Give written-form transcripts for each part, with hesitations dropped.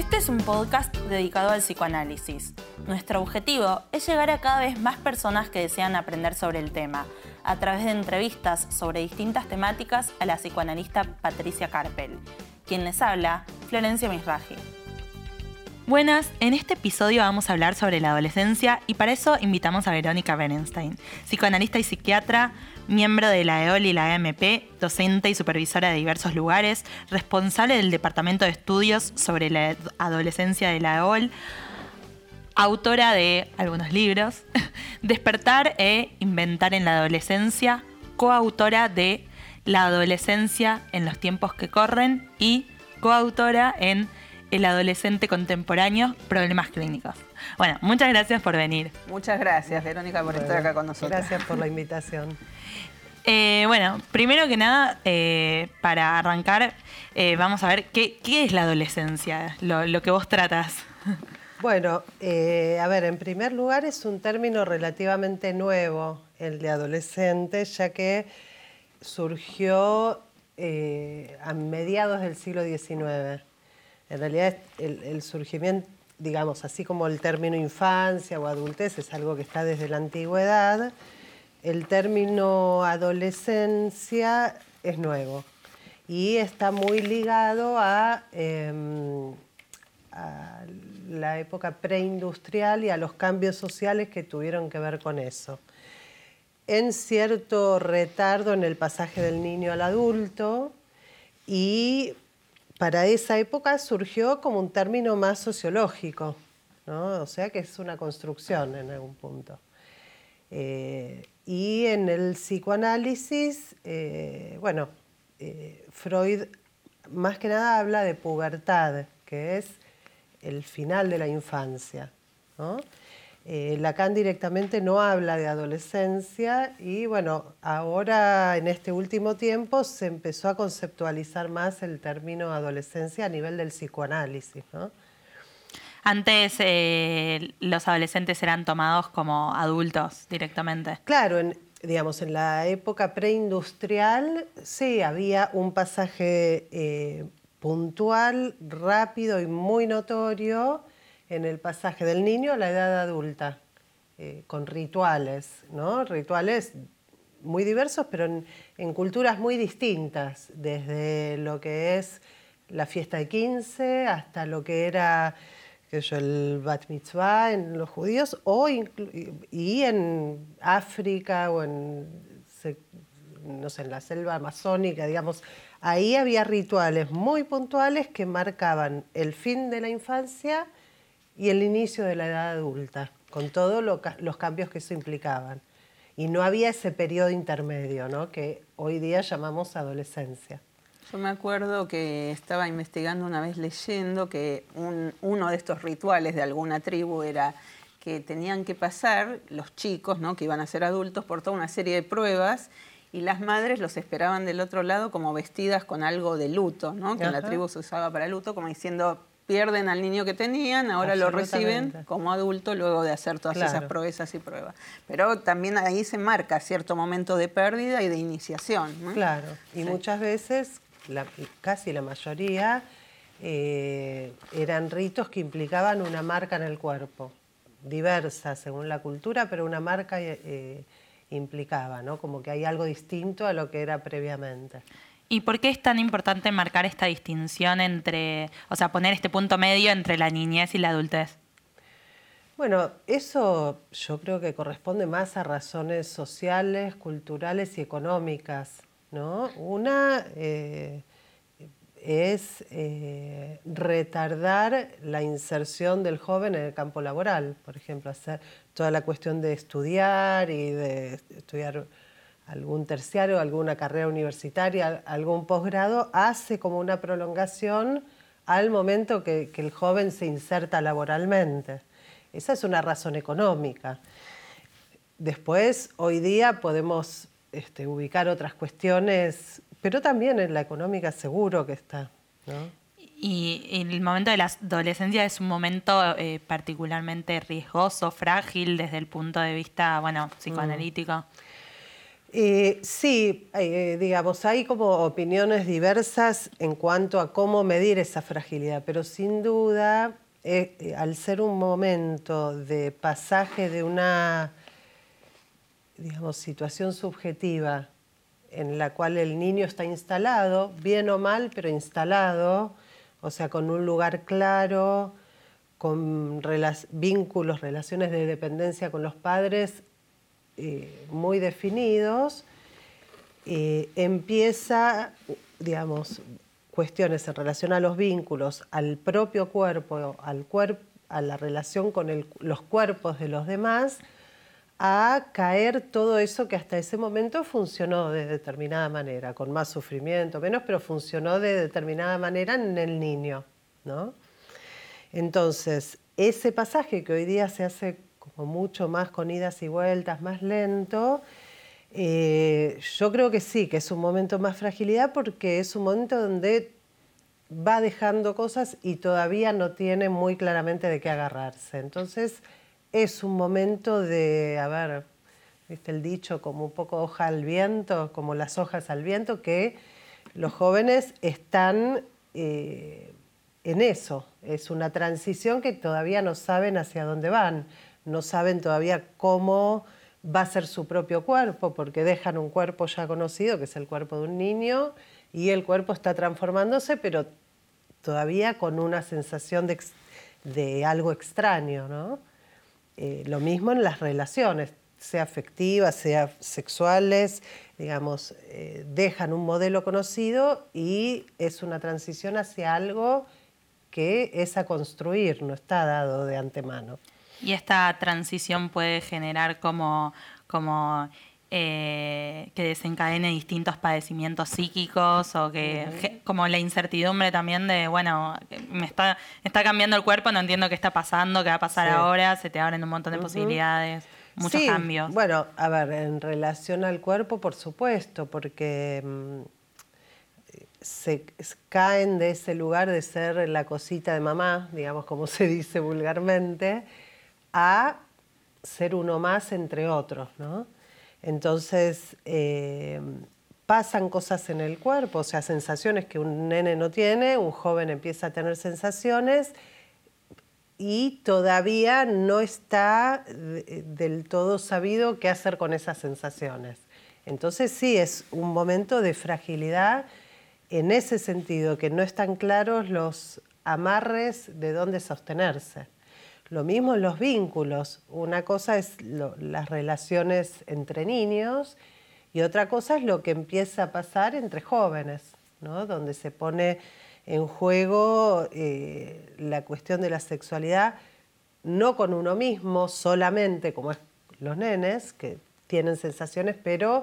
Este es un podcast dedicado al psicoanálisis. Nuestro objetivo es llegar a cada vez más personas que desean aprender sobre el tema, a través de entrevistas sobre distintas temáticas a la psicoanalista Patricia Carpel. Quien les habla, Florencia Misraji. Buenas, en este episodio vamos a hablar sobre la adolescencia y para eso invitamos a Verónica Berenstein, psicoanalista y psiquiatra, miembro de la EOL y la AMP, docente y supervisora de diversos lugares, responsable del Departamento de Estudios sobre la Adolescencia de la EOL, autora de algunos libros, Despertar e Inventar en la Adolescencia, coautora de La Adolescencia en los tiempos que corren y coautora en El adolescente contemporáneo, problemas clínicos. Bueno, muchas gracias por venir. Muchas gracias, Verónica, por estar acá con nosotros. Gracias por la invitación. Bueno, primero que nada, para arrancar, vamos a ver qué es la adolescencia, lo que vos tratás. Bueno, a ver, en primer lugar es un término relativamente nuevo, el de adolescente, ya que surgió a mediados del siglo XIX. En realidad el surgimiento, digamos, así como el término infancia o adultez es algo que está desde la antigüedad, el término adolescencia es nuevo y está muy ligado a la época preindustrial y a los cambios sociales que tuvieron que ver con eso. En cierto retardo en el pasaje del niño al adulto, y para esa época surgió como un término más sociológico, ¿no? O sea que es una construcción en algún punto. Y en el psicoanálisis, Freud más que nada habla de pubertad, que es el final de la infancia, ¿no? Lacan directamente no habla de adolescencia y bueno, ahora en este último tiempo se empezó a conceptualizar más el término adolescencia a nivel del psicoanálisis, ¿no? Antes los adolescentes eran tomados como adultos directamente. Claro, en la época preindustrial sí había un pasaje puntual, rápido y muy notorio en el pasaje del niño a la edad adulta, con rituales, ¿no? Rituales muy diversos, pero en culturas muy distintas, desde lo que es la fiesta de 15 hasta lo que era el bat mitzvah en los judíos, y en África o en la selva amazónica, digamos. Ahí había rituales muy puntuales que marcaban el fin de la infancia y el inicio de la edad adulta, con todos los cambios que eso implicaban. Y no había ese periodo intermedio, ¿no? Que hoy día llamamos adolescencia. Yo me acuerdo que estaba investigando una vez, leyendo que uno de estos rituales de alguna tribu era que tenían que pasar los chicos, ¿no?, que iban a ser adultos, por toda una serie de pruebas, y las madres los esperaban del otro lado como vestidas con algo de luto, ¿no?, que en la tribu se usaba para luto, como diciendo, pierden al niño que tenían, ahora lo reciben como adulto luego de hacer todas esas proezas y pruebas. Pero también ahí se marca cierto momento de pérdida y de iniciación, ¿no? Claro, y muchas veces, casi la mayoría, eran ritos que implicaban una marca en el cuerpo, diversa según la cultura, pero una marca implicaba, ¿no? Como que hay algo distinto a lo que era previamente. ¿Y por qué es tan importante marcar esta distinción poner este punto medio entre la niñez y la adultez? Bueno, eso yo creo que corresponde más a razones sociales, culturales y económicas, ¿no? Una es retardar la inserción del joven en el campo laboral, por ejemplo, hacer toda la cuestión de estudiar y de estudiar algún terciario, alguna carrera universitaria, algún posgrado, hace como una prolongación al momento que el joven se inserta laboralmente. Esa es una razón económica. Después, hoy día podemos ubicar otras cuestiones, pero también en la económica seguro que está, ¿no? Y el momento de la adolescencia es un momento particularmente riesgoso, frágil desde el punto de vista, psicoanalítico. Sí, digamos, hay como opiniones diversas en cuanto a cómo medir esa fragilidad, pero sin duda, al ser un momento de pasaje de una, digamos, situación subjetiva en la cual el niño está instalado, bien o mal, pero instalado, o sea, con un lugar claro, con vínculos, relaciones de dependencia con los padres muy definidos, empieza, digamos, cuestiones en relación a los vínculos, al propio cuerpo, a la relación con los cuerpos de los demás, a caer todo eso que hasta ese momento funcionó de determinada manera, con más sufrimiento, menos, pero funcionó de determinada manera en el niño, ¿no? Entonces, ese pasaje que hoy día se hace como mucho más con idas y vueltas, más lento, yo creo que sí, que es un momento más fragilidad porque es un momento donde va dejando cosas y todavía no tiene muy claramente de qué agarrarse. Entonces, es un momento de, a ver, ¿viste el dicho? Como un poco hoja al viento, como las hojas al viento, que los jóvenes están en eso. Es una transición que todavía no saben hacia dónde van, no saben todavía cómo va a ser su propio cuerpo, porque dejan un cuerpo ya conocido, que es el cuerpo de un niño, y el cuerpo está transformándose, pero todavía con una sensación de algo extraño, ¿no? Lo mismo en las relaciones, sea afectivas, sea sexuales, digamos, dejan un modelo conocido y es una transición hacia algo que es a construir, no está dado de antemano. Y esta transición puede generar como que desencadene distintos padecimientos psíquicos o que como la incertidumbre también de, bueno, me está cambiando el cuerpo, no entiendo qué está pasando, qué va a pasar ahora, se te abren un montón de posibilidades, muchos cambios. Bueno, a ver, en relación al cuerpo, por supuesto, porque se caen de ese lugar de ser la cosita de mamá, digamos como se dice vulgarmente, a ser uno más entre otros, ¿no? Entonces, pasan cosas en el cuerpo, o sea, sensaciones que un nene no tiene, un joven empieza a tener sensaciones y todavía no está del todo sabido qué hacer con esas sensaciones. Entonces sí, es un momento de fragilidad en ese sentido, que no están claros los amarres de dónde sostenerse. Lo mismo en los vínculos. Una cosa es las relaciones entre niños y otra cosa es lo que empieza a pasar entre jóvenes, ¿no? Donde se pone en juego la cuestión de la sexualidad, no con uno mismo solamente, como es los nenes, que tienen sensaciones, pero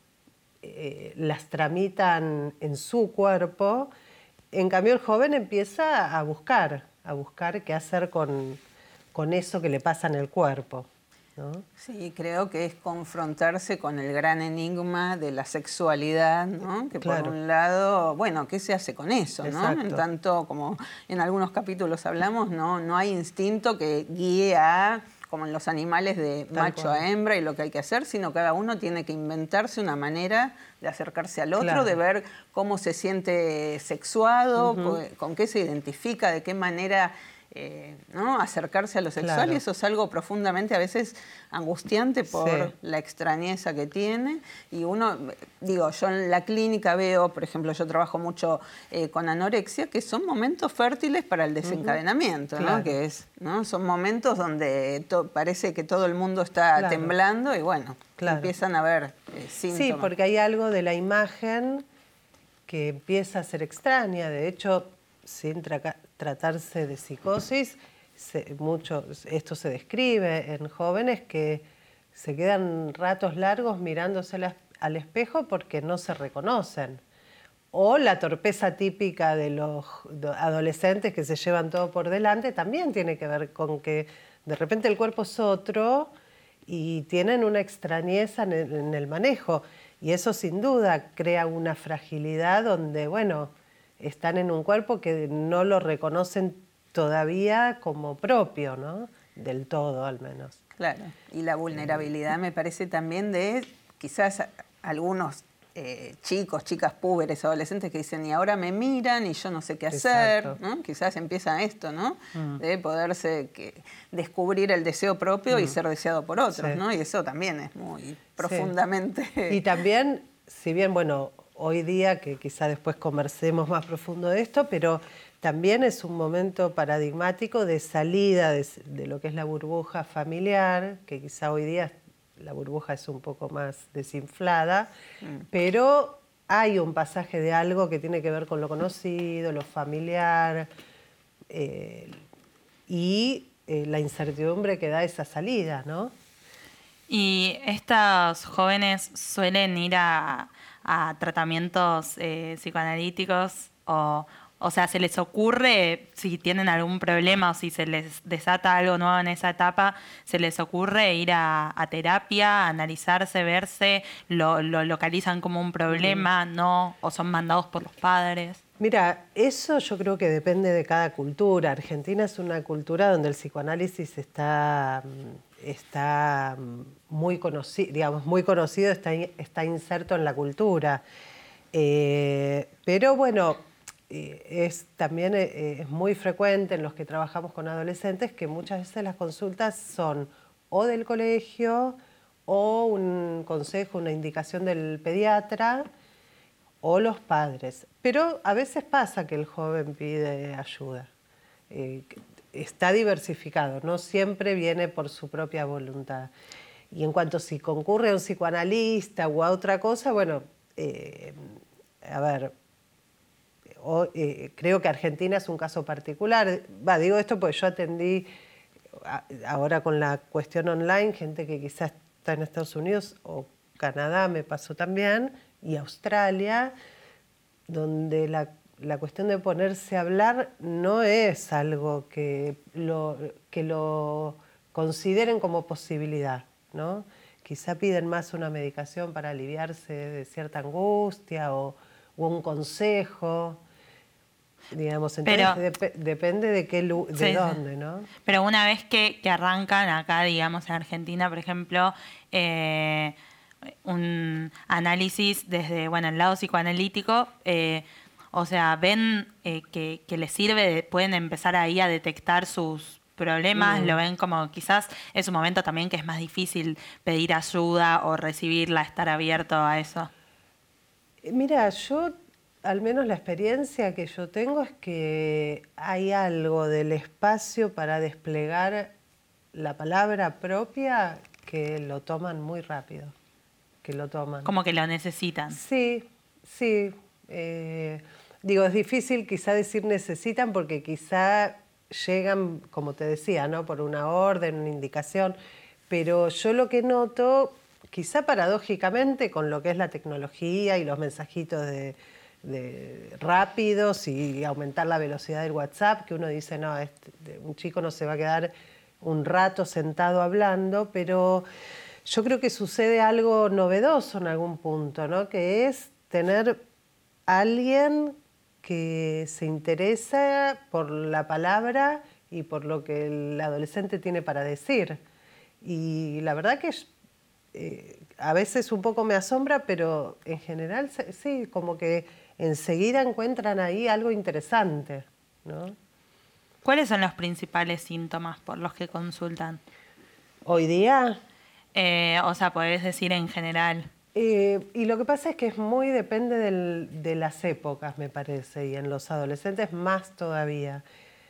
las tramitan en su cuerpo. En cambio, el joven empieza a buscar qué hacer con eso que le pasa en el cuerpo, ¿no? Sí, creo que es confrontarse con el gran enigma de la sexualidad, ¿no? Que claro. por un lado, bueno, ¿qué se hace con eso, ¿no? Exacto. En tanto, como en algunos capítulos hablamos, no hay instinto que guíe a, como en los animales, de macho a hembra y lo que hay que hacer, sino cada uno tiene que inventarse una manera de acercarse al otro, claro. de ver cómo se siente sexuado, con qué se identifica, de qué manera ¿no? acercarse a lo sexual, claro. y eso es algo profundamente a veces angustiante por sí. la extrañeza que tiene. Y uno, digo, yo en la clínica veo, por ejemplo, yo trabajo mucho con anorexia, que son momentos fértiles para el desencadenamiento, claro. ¿no? Que es, ¿no? Son momentos donde parece que todo el mundo está claro. temblando y bueno, claro. empiezan a haber síntomas. Sí, porque hay algo de la imagen que empieza a ser extraña. De hecho, sin tratarse de psicosis, esto se describe en jóvenes que se quedan ratos largos mirándose al espejo porque no se reconocen. O la torpeza típica de los adolescentes que se llevan todo por delante también tiene que ver con que de repente el cuerpo es otro y tienen una extrañeza en el manejo. Y eso sin duda crea una fragilidad donde, bueno, están en un cuerpo que no lo reconocen todavía como propio, ¿no? Del todo, al menos. Claro, y la vulnerabilidad me parece también de quizás algunos chicos, chicas púberes, adolescentes que dicen, y ahora me miran y yo no sé qué hacer, ¿no? Quizás empieza esto, ¿no? De poderse descubrir el deseo propio y ser deseado por otros, ¿no? Y eso también es muy profundamente... Y también, si bien, bueno, hoy día, que quizá después conversemos más profundo de esto, pero también es un momento paradigmático de salida de lo que es la burbuja familiar, que quizá hoy día la burbuja es un poco más desinflada, pero hay un pasaje de algo que tiene que ver con lo conocido, lo familiar, y la incertidumbre que da esa salida, ¿no? Y estos jóvenes suelen ir a tratamientos psicoanalíticos o sea, ¿se les ocurre, si tienen algún problema o si se les desata algo nuevo en esa etapa, se les ocurre ir a terapia, analizarse, verse, lo localizan como un problema, no, o son mandados por los padres? Mira, eso yo creo que depende de cada cultura. Argentina es una cultura donde el psicoanálisis está muy conocido, digamos, está inserto en la cultura. Pero bueno, también es muy frecuente en los que trabajamos con adolescentes que muchas veces las consultas son o del colegio o un consejo, una indicación del pediatra o los padres. Pero a veces pasa que el joven pide ayuda. Está diversificado, no siempre viene por su propia voluntad. Y en cuanto si concurre a un psicoanalista o a otra cosa, bueno, a ver, creo que Argentina es un caso particular. Digo esto porque yo atendí ahora con la cuestión online, gente que quizás está en Estados Unidos o Canadá, me pasó también, y Australia, donde la cuestión de ponerse a hablar no es algo que lo consideren como posibilidad, ¿no? Quizá piden más una medicación para aliviarse de cierta angustia o un consejo, digamos. Entonces depende de dónde, ¿no? Pero una vez que arrancan acá, digamos, en Argentina, por ejemplo, un análisis desde, bueno, el lado psicoanalítico, o sea, ven que les sirve, pueden empezar ahí a detectar sus problemas, lo ven como quizás es un momento también que es más difícil pedir ayuda o recibirla, estar abierto a eso. Mira, yo, al menos la experiencia que yo tengo es que hay algo del espacio para desplegar la palabra propia que lo toman muy rápido, que lo toman. Como que lo necesitan. Sí, sí. Digo, es difícil quizá decir necesitan porque quizá llegan, como te decía, ¿no? Por una orden, una indicación, pero yo lo que noto, quizá paradójicamente con lo que es la tecnología y los mensajitos de rápidos y aumentar la velocidad del WhatsApp, que uno dice, no, un chico no se va a quedar un rato sentado hablando, pero yo creo que sucede algo novedoso en algún punto, ¿no? Que es tener alguien que se interesa por la palabra y por lo que el adolescente tiene para decir. Y la verdad que a veces un poco me asombra, pero en general sí, como que enseguida encuentran ahí algo interesante, ¿no? ¿Cuáles son los principales síntomas por los que consultan? Hoy día... o sea, podés decir en general. Y lo que pasa es que depende de las épocas, me parece, y en los adolescentes más todavía.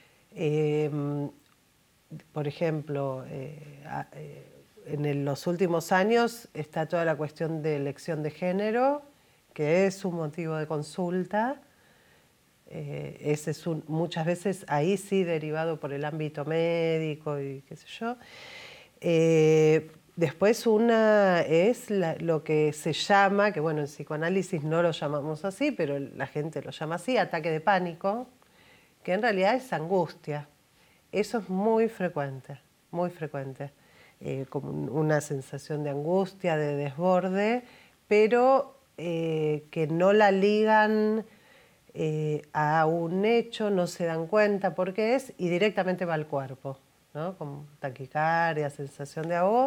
Por ejemplo, en los últimos años está toda la cuestión de elección de género, que es un motivo de consulta. Ese es muchas veces ahí sí derivado por el ámbito médico y qué sé yo. Después una es lo que se llama, que bueno, en psicoanálisis no lo llamamos así, pero la gente lo llama así, ataque de pánico, que en realidad es angustia. Eso es muy frecuente, como una sensación de angustia, de desborde, pero que no la ligan a un hecho, no se dan cuenta por qué es y directamente va al cuerpo, ¿no? Con taquicardia, sensación de ahogo,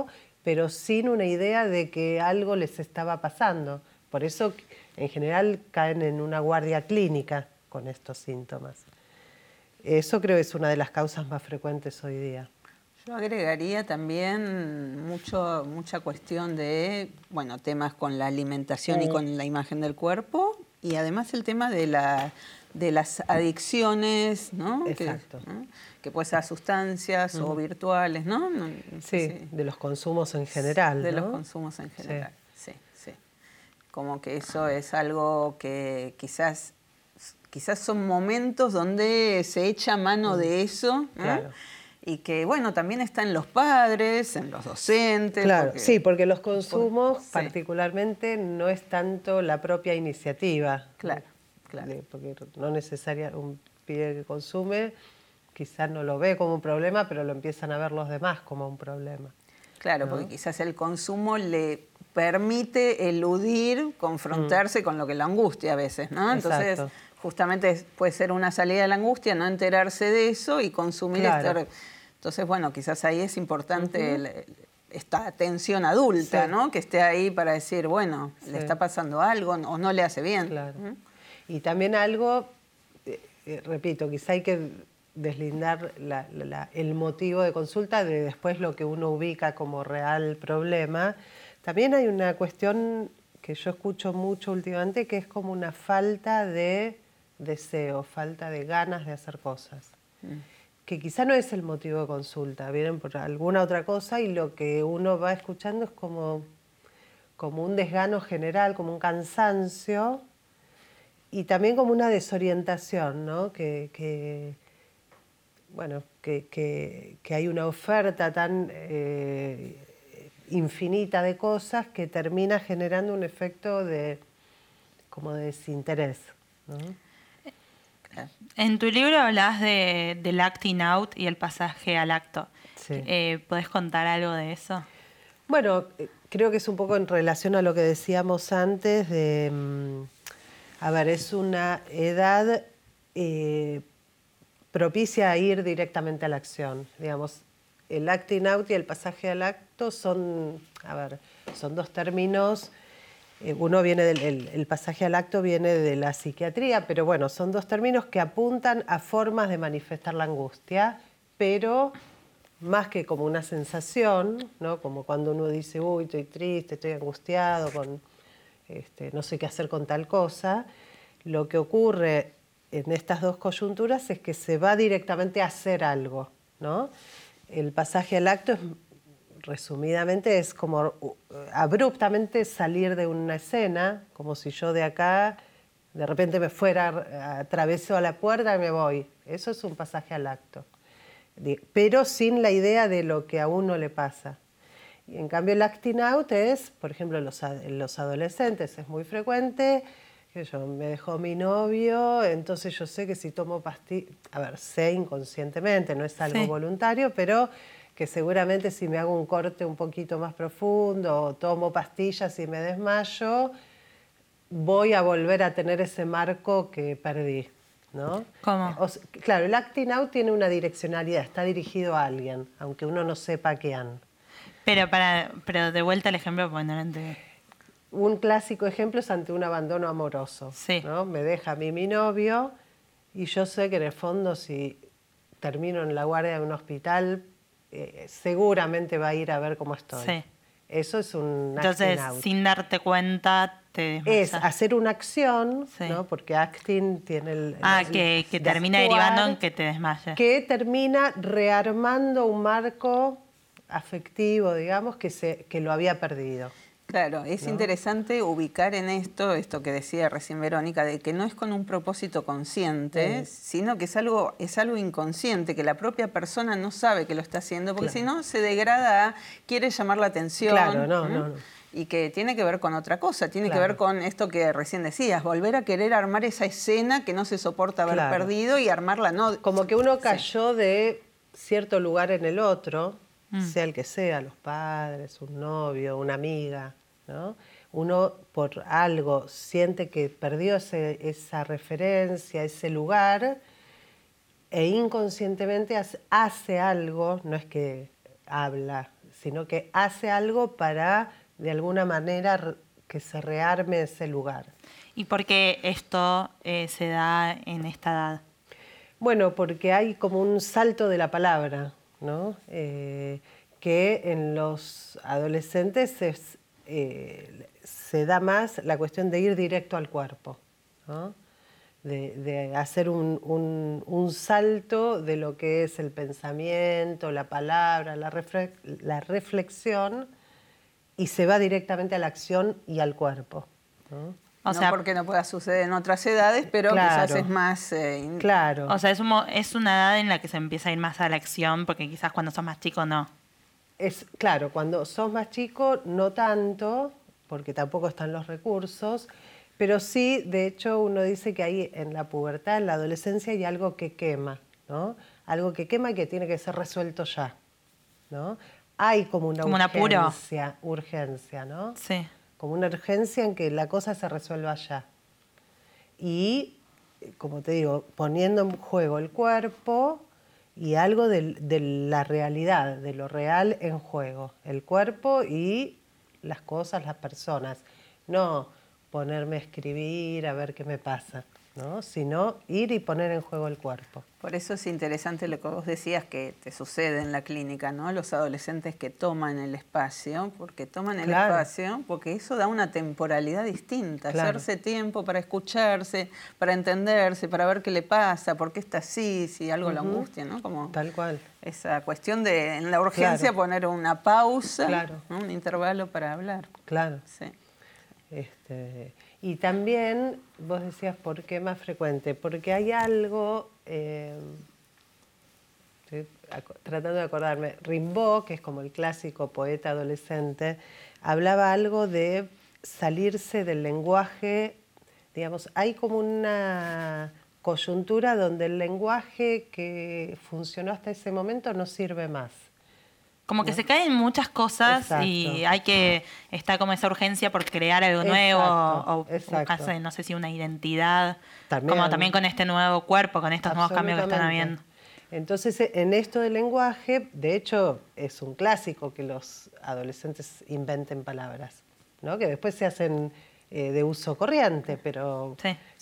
pero sin una idea de que algo les estaba pasando. Por eso, en general, caen en una guardia clínica con estos síntomas. Eso creo que es una de las causas más frecuentes hoy día. Yo agregaría también mucha cuestión de, bueno, temas con la alimentación y con la imagen del cuerpo, y además el tema de las adicciones, ¿no? Exacto. Que puede ser a sustancias o virtuales, ¿no? Sí, de los consumos en general, de ¿no? los consumos en general, sí. Como que eso es algo que quizás son momentos donde se echa mano de eso, ¿no? Claro. Y que, bueno, también está en los padres, en los docentes. Claro, porque los consumos sí. particularmente no es tanto la propia iniciativa. Claro. Porque no necesariamente un pibe que consume quizás no lo ve como un problema, pero lo empiezan a ver los demás como un problema. Claro, ¿no? porque quizás el consumo le permite eludir, confrontarse con lo que lo angustia a veces, ¿no? Entonces, Exacto. justamente puede ser una salida de la angustia, no enterarse de eso y consumir. Claro. Entonces, bueno, quizás ahí es importante esta atención adulta, ¿no? Que esté ahí para decir, bueno, le está pasando algo o no le hace bien. Claro. Y también algo, repito, quizá hay que deslindar el motivo de consulta de después lo que uno ubica como real problema. También hay una cuestión que yo escucho mucho últimamente, que es como una falta de deseo, falta de ganas de hacer cosas. Que quizá no es el motivo de consulta, vienen por alguna otra cosa y lo que uno va escuchando es como un desgano general, como un cansancio y también como una desorientación, ¿no? Que hay una oferta tan infinita de cosas que termina generando un efecto como de desinterés, ¿no? En tu libro hablas del acting out y el pasaje al acto. Sí. ¿Podés contar algo de eso? Bueno, creo que es un poco en relación a lo que decíamos antes es una edad propicia a ir directamente a la acción. Digamos, el acting out y el pasaje al acto son dos términos. Uno viene el pasaje al acto viene de la psiquiatría, pero bueno, son dos términos que apuntan a formas de manifestar la angustia, pero más que como una sensación, ¿no? Como cuando uno dice, uy, estoy triste, estoy angustiado, no sé qué hacer con tal cosa, lo que ocurre en estas dos coyunturas es que se va directamente a hacer algo, ¿no? El pasaje al acto resumidamente es como abruptamente salir de una escena, como si yo de acá de repente me fuera, atraveso a la puerta y me voy. Eso es un pasaje al acto, pero sin la idea de lo que a uno le pasa. Y en cambio el acting out es, por ejemplo, en los adolescentes es muy frecuente, que me dejó mi novio, entonces yo sé que si tomo pastillas, sé inconscientemente, no es algo voluntario, pero que seguramente si me hago un corte un poquito más profundo o tomo pastillas y me desmayo, voy a volver a tener ese marco que perdí, ¿no? ¿Cómo? Claro, el acting out tiene una direccionalidad, está dirigido a alguien, aunque uno no sepa quién. Pero de vuelta al ejemplo, porque no lo entendí. Un clásico ejemplo es ante un abandono amoroso, ¿no? Me deja a mí mi novio y yo sé que en el fondo si termino en la guardia de un hospital, seguramente va a ir a ver cómo estoy. Sí. Eso es un Entonces, acting out. sin darte cuenta, te Es desmayas. hacer una acción, ¿no? Porque acting tiene el que termina actuar, derivando en que te desmayes. que termina rearmando un marco afectivo, digamos, que lo había perdido. Claro, es interesante ubicar en esto que decía recién Verónica, de que no es con un propósito consciente, sino que es algo inconsciente, que la propia persona no sabe que lo está haciendo, porque si no se degrada, quiere llamar la atención. Claro, no. Y que tiene que ver con otra cosa, tiene que ver con esto que recién decías, volver a querer armar esa escena que no se soporta haber perdido y armarla, ¿no? Como que uno cayó de cierto lugar en el otro, sea el que sea, los padres, un novio, una amiga, ¿no? Uno por algo siente que perdió esa referencia, ese lugar, e inconscientemente hace algo, no es que habla, sino que hace algo para, de alguna manera, que se rearme ese lugar. ¿Y por qué esto se da en esta edad? Bueno, porque hay como un salto de la palabra, ¿no? Que en los adolescentes se da más la cuestión de ir directo al cuerpo, ¿no? De hacer un salto de lo que es el pensamiento, la palabra, la reflexión, y se va directamente a la acción y al cuerpo, ¿no? O sea, no porque no pueda suceder en otras edades, pero claro, quizás es más... claro. O sea, es una edad en la que se empieza a ir más a la acción, porque quizás cuando sos más chico no. Claro, cuando sos más chico no tanto, porque tampoco están los recursos, pero sí, de hecho, uno dice que ahí en la pubertad, en la adolescencia, hay algo que quema, ¿no? Algo que quema y que tiene que ser resuelto ya, ¿no? Hay como una urgencia, ¿no? Sí. Como una urgencia en que la cosa se resuelva ya. Y, como te digo, poniendo en juego el cuerpo y algo de la realidad, de lo real en juego. El cuerpo y las cosas, las personas. No ponerme a escribir, a ver qué me pasa, ¿no? Sino ir y poner en juego el cuerpo. Por eso es interesante lo que vos decías que te sucede en la clínica, ¿no? Los adolescentes que toman el espacio, porque toman el espacio, porque eso da una temporalidad distinta, hacerse tiempo para escucharse, para entenderse, para ver qué le pasa, por qué está así, si algo lo angustia, ¿no? Como tal cual. Esa cuestión de, en la urgencia, poner una pausa, ¿no? Un intervalo para hablar. Claro. Sí. Y también, vos decías, ¿por qué más frecuente? Porque hay algo, estoy tratando de acordarme, Rimbaud, que es como el clásico poeta adolescente, hablaba algo de salirse del lenguaje, digamos, hay como una coyuntura donde el lenguaje que funcionó hasta ese momento no sirve más. Como que se caen muchas cosas. Exacto. Y está como esa urgencia por crear algo nuevo o buscarse, no sé si una identidad, como también con este nuevo cuerpo, con estos nuevos cambios que están habiendo. Entonces, en esto del lenguaje, de hecho, es un clásico que los adolescentes inventen palabras, ¿no? Que después se hacen de uso corriente, pero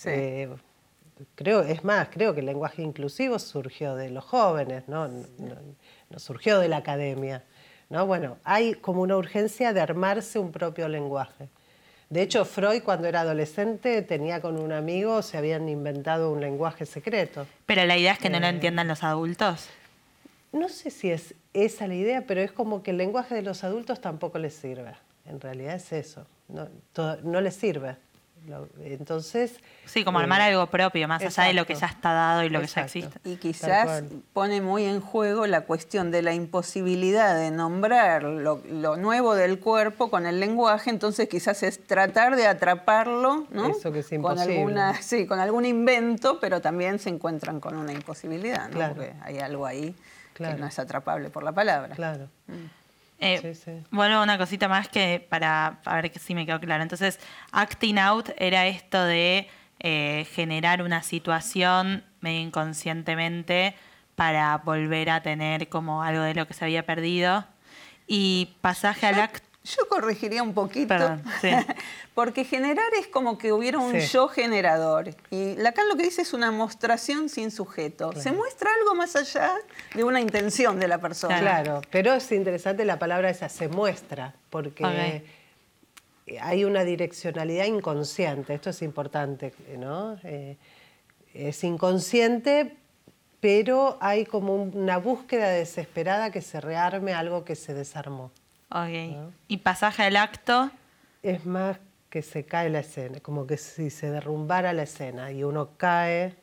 creo que el lenguaje inclusivo surgió de los jóvenes, ¿no? No surgió de la academia, ¿no? Bueno, hay como una urgencia de armarse un propio lenguaje. De hecho, Freud, cuando era adolescente, tenía con un amigo, se habían inventado un lenguaje secreto. ¿Pero la idea es que no lo entiendan los adultos? No sé si es esa la idea, pero es como que el lenguaje de los adultos tampoco les sirve. En realidad es eso, no les sirve. Entonces, sí, como armar algo propio, más allá de lo que ya está dado y lo que ya existe. Y quizás pone muy en juego la cuestión de la imposibilidad de nombrar lo nuevo del cuerpo con el lenguaje, entonces quizás es tratar de atraparlo, ¿no? Eso que es imposible. Con algún invento, pero también se encuentran con una imposibilidad, ¿no? Claro. Porque hay algo ahí que no es atrapable por la palabra. Claro. Bueno, una cosita más que para ver si me quedó claro. Entonces, acting out era esto de generar una situación medio inconscientemente para volver a tener como algo de lo que se había perdido. Y pasaje al acto. Yo corregiría un poquito, perdón, sí. Porque generar es como que hubiera un yo generador. Y Lacan lo que dice es una mostración sin sujeto. Claro. Se muestra algo más allá de una intención de la persona. Claro, pero es interesante la palabra esa, se muestra, porque hay una direccionalidad inconsciente. Esto es importante, ¿no? Es inconsciente, pero hay como una búsqueda desesperada que se rearme algo que se desarmó. Okay. ¿No? ¿Y pasaje al acto? Es más que se cae la escena, como que si se derrumbara la escena y uno cae,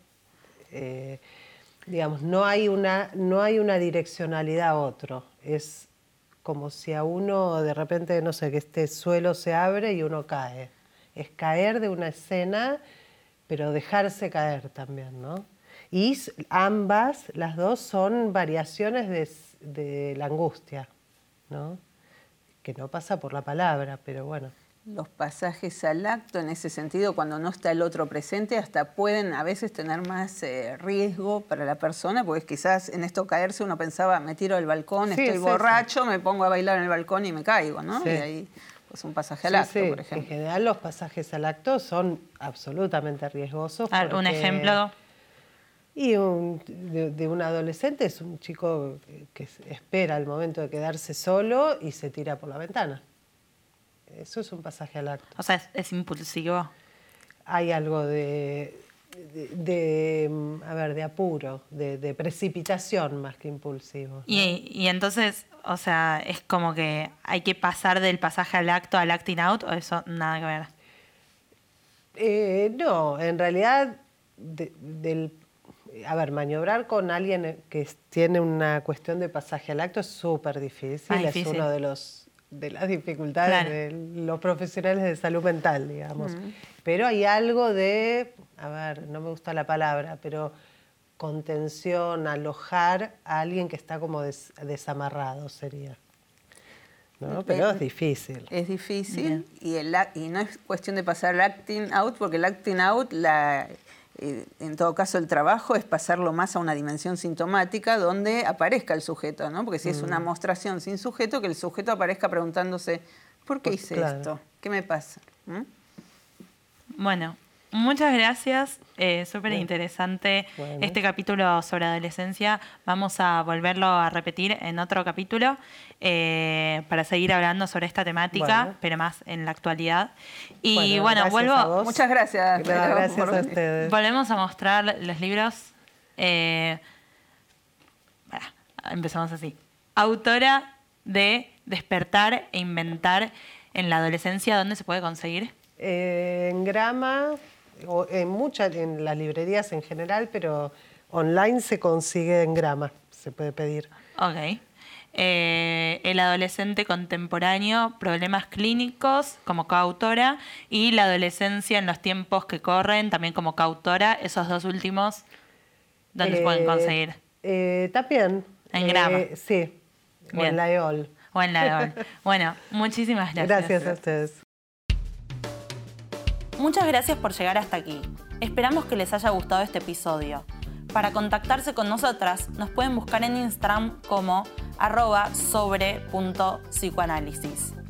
digamos, no hay una direccionalidad a otro. Es como si a uno de repente, no sé, que este suelo se abre y uno cae. Es caer de una escena, pero dejarse caer también, ¿no? Y las dos son variaciones de la angustia, ¿no? Que no pasa por la palabra, pero bueno. Los pasajes al acto, en ese sentido, cuando no está el otro presente, hasta pueden a veces tener más riesgo para la persona, porque quizás en esto caerse uno pensaba, me tiro del balcón, Sí, estoy sí, borracho, me pongo a bailar en el balcón y me caigo, ¿no? Sí. Y ahí, pues un pasaje al acto, Sí, por ejemplo. en general los pasajes al acto son absolutamente riesgosos. A ver, un porque- ejemplo. Y de un adolescente es un chico que espera el momento de quedarse solo y se tira por la ventana. Eso es un pasaje al acto. O sea, es impulsivo. Hay algo de apuro, de precipitación más que impulsivo, ¿no? Y entonces, o sea, es como que hay que pasar del pasaje al acto al acting out, o eso nada que ver. No, en realidad, maniobrar con alguien que tiene una cuestión de pasaje al acto es súper difícil. Ah, difícil. Es uno de las dificultades Claro. de los profesionales de salud mental, digamos. Pero hay algo de, no me gusta la palabra, pero contención, alojar a alguien que está como desamarrado sería. ¿No? Pero es difícil. Es difícil y no es cuestión de pasar el acting out, porque el acting out, en todo caso el trabajo es pasarlo más a una dimensión sintomática donde aparezca el sujeto, ¿no? Porque si es una mostración sin sujeto, que el sujeto aparezca preguntándose, ¿por qué hice esto? ¿Qué me pasa? Bueno, muchas gracias. Súper interesante este capítulo sobre adolescencia. Vamos a volverlo a repetir en otro capítulo para seguir hablando sobre esta temática, pero más en la actualidad. Y gracias a vos. Muchas gracias. Gracias por a venir. ustedes. Volvemos a mostrar los libros. Empezamos así. Autora de Despertar e Inventar en la Adolescencia, ¿dónde se puede conseguir? En Grama, en las librerías en general, pero online se consigue en Grama, se puede pedir. Ok. El adolescente contemporáneo, problemas clínicos, como coautora, y la adolescencia en los tiempos que corren, también como coautora. Esos dos últimos, ¿dónde se pueden conseguir? También. En Grama. Sí, o Bien. en la EOL. O en la EOL. Bueno, muchísimas gracias. Gracias a ustedes. Muchas gracias por llegar hasta aquí. Esperamos que les haya gustado este episodio. Para contactarse con nosotras, nos pueden buscar en Instagram como @sobre.psicoanálisis.